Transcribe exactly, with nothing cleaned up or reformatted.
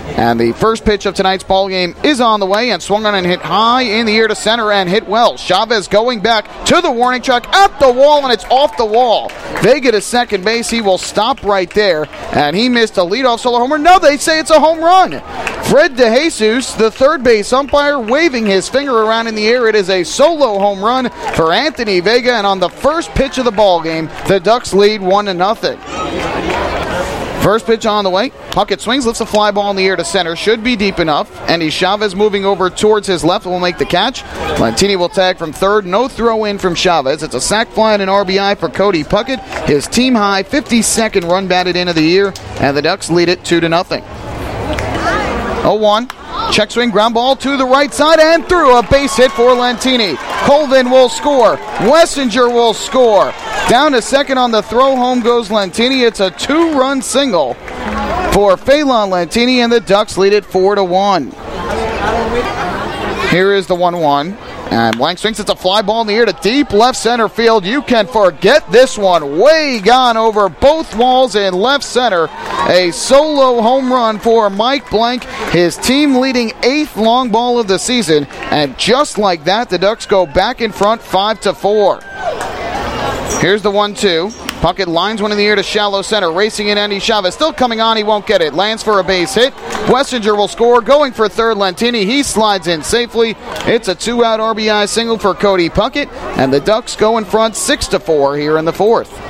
And the first pitch of tonight's ball game is on the way and swung on and hit high in the air to center and hit well. Chavez going back to the warning track at the wall, and it's off the wall. Vega to second base. He will stop right there, and he missed a leadoff solo homer. No, they say it's a home run. Fred DeJesus, the third base umpire, waving his finger around in the air. It is a solo home run for Anthony Vega, and on the first pitch of the ball game, the Ducks lead one to nothing. First pitch on the way. Puckett swings, lifts a fly ball in the air to center. Should be deep enough. Andy Chavez moving over towards his left will make the catch. Lantini will tag from third. No throw in from Chavez. It's a sac fly and an R B I for Cody Puckett. His team high fifty-second run batted in of the year, and the Ducks lead it two to nothing. oh one. Check swing, ground ball to the right side and through. A base hit for Lantini. Colvin will score. Wessinger will score. Down to second on the throw. Home goes Lantini. It's a two-run single for Phelan Lantini, and the Ducks lead it four to one. Here is the one one. And blank swings. It's a fly ball in the air to deep left center field. You can forget this one. Way gone over both walls in left center. A solo home run for Mike Blank. His team leading eighth long ball of the season. And just like that, the Ducks go back in front five to four. Here's the one two. Puckett lines one in the air to shallow center. Racing in Andy Chavez. Still coming on. He won't get it. Lands for a base hit. Wessinger will score. Going for third, Lantini. He slides in safely. It's a two-out R B I single for Cody Puckett. And the Ducks go in front six to four here in the fourth.